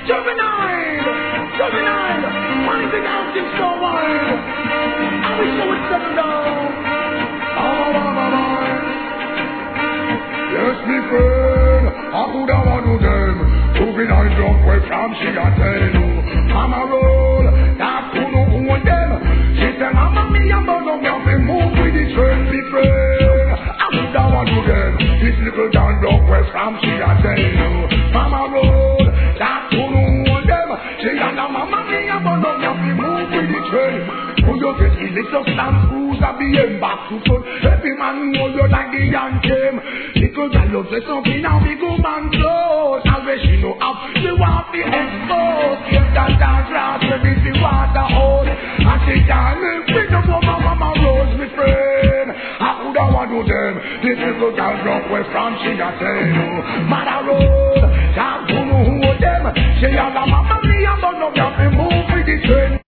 Juvenile, finding out it's so wild. I wish I would settle down. Yes, me friend, I could have one of them. Juvenile drunk way from she a tell you. Mama roll, that could not own them. She said, Mama, me and Bono, me have to move with the train, me friend. I could have one of them. This little down drunk way from she a tell you. Mama roll, that could not own them. She said, Mama, me and Bono, me have to move with the train. When you get in little stamp who's a BM back to front. Every man know you like the anthem. Little girl loves the something now we go man close. Always she know how she want the expose. Give that dance grass ready to water hole. And she can't live with the mama rose, me friend. I coulda want to them. This little girl drunk way from she a tell you. Mother road, can't know who them. She a the mama me and don't know me.